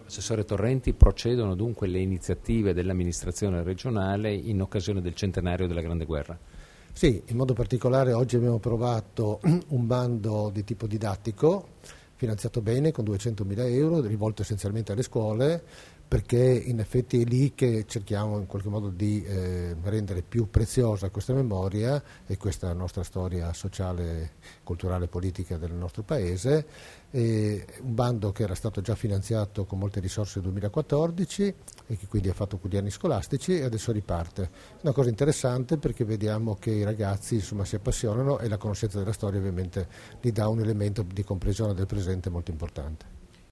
Assessore Torrenti, procedono dunque le iniziative dell'amministrazione regionale in occasione del centenario della Grande Guerra? Sì, in modo particolare oggi abbiamo approvato un bando di tipo didattico, finanziato bene con 200.000 euro, rivolto essenzialmente alle scuole, perché in effetti è lì che cerchiamo in qualche modo di rendere più preziosa questa memoria e questa nostra storia sociale, culturale e politica del nostro paese. Un bando che era stato già finanziato con molte risorse nel 2014 e che quindi ha fatto quotidiani scolastici e adesso riparte. Una cosa interessante perché vediamo che i ragazzi si appassionano e la conoscenza della storia ovviamente gli dà un elemento di comprensione del presente molto importante.